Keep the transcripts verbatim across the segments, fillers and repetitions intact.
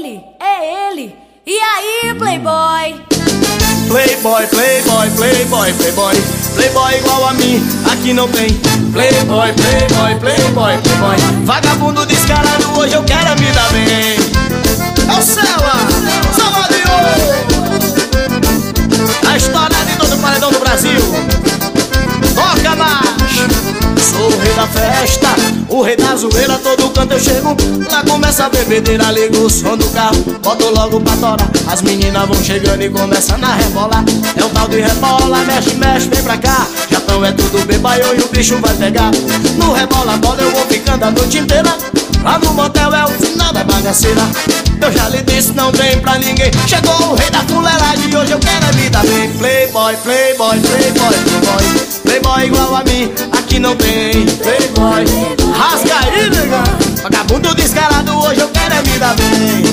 ele, é ele. E aí, playboy? Playboy, playboy, playboy, playboy, playboy igual a mim, aqui não tem. Playboy, playboy, playboy, playboy, vagabundo descarado, hoje eu quero me dar bem. É o Cela, Salvador, a história de todo o paredão do Brasil. Toca mais! Sou o rei da festa, o rei da zoeira, todo canto eu chego. Lá começa a bebedeira, ligo o som do carro, boto logo pra torar. As meninas vão chegando e começam a rebolar. É o tal de rebola, mexe, mexe, vem pra cá. Já tão é tudo bebaiô e o bicho vai pegar. No rebola, bola eu vou ficando a noite inteira. Lá no motel é o final da bagaceira. Eu já lhe disse, não tem pra ninguém. Chegou o rei da fuleiragem, hoje eu quero a vida bem. Playboy, playboy, playboy, playboy, playboy igual a mim, aqui não tem. Playboy, rasga aí, negão. Vagabundo descarado, hoje eu quero a vida bem.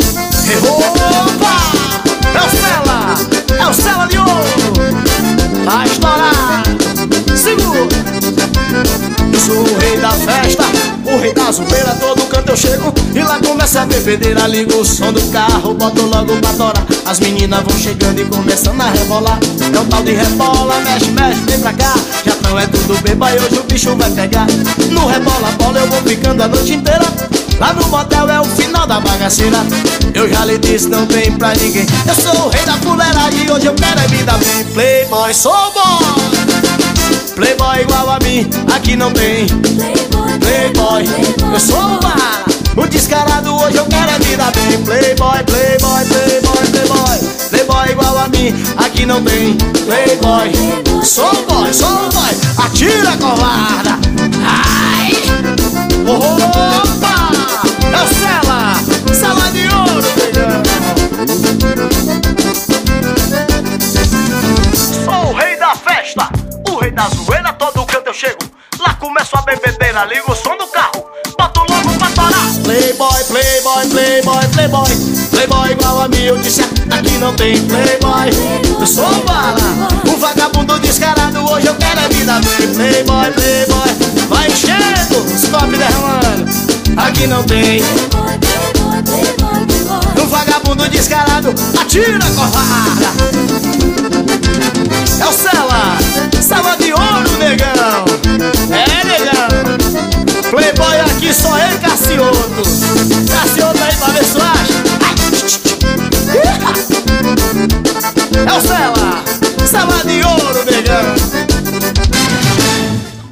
Opa! É o Cela, é o Cela de ouro. Vai estourar, segura. Eu sou o rei da festa, o rei da zoeira, todo canto eu chego. E lá começa a bebedeira, ligo o som do carro, boto logo pra torar. As meninas vão chegando e começando a rebolar. É o tal de rebola, mexe, mexe, vem pra cá. Já não é tudo beba e hoje o bicho vai pegar. No rebola, bola eu vou ficando a noite inteira. Lá no motel é o final da bagaceira. Eu já lhe disse, não tem pra ninguém. Eu sou o rei da fuleiragem e hoje eu quero a vida bem. Playboy, sou boy, playboy igual a mim, aqui não tem. Playboy, playboy, eu sou o bala, o descarado, hoje eu quero a vida bem. Playboy, playboy, playboy, playboy, playboy igual a mim, aqui não tem. Playboy, sou boy, sou boy, atira covarda. Ai, opa, é o Cela, Cela de ouro, negão. Sou o rei da festa, o rei da zoeira, todo canto eu chego. Lá começo a bebedeira, ligo o som do carro, boto logo pra torar. Playboy, playboy, playboy, playboy, playboy igual a mim, eu disse, aqui não tem. Playboy, eu sou o bala, o vagabundo descarado, hoje eu quero a vida bem. Playboy, playboy, vai enchendo, os copos derramando, aqui não tem. O vagabundo descarado, atira a covarda. É o Cela, Cela de ouro, negão. É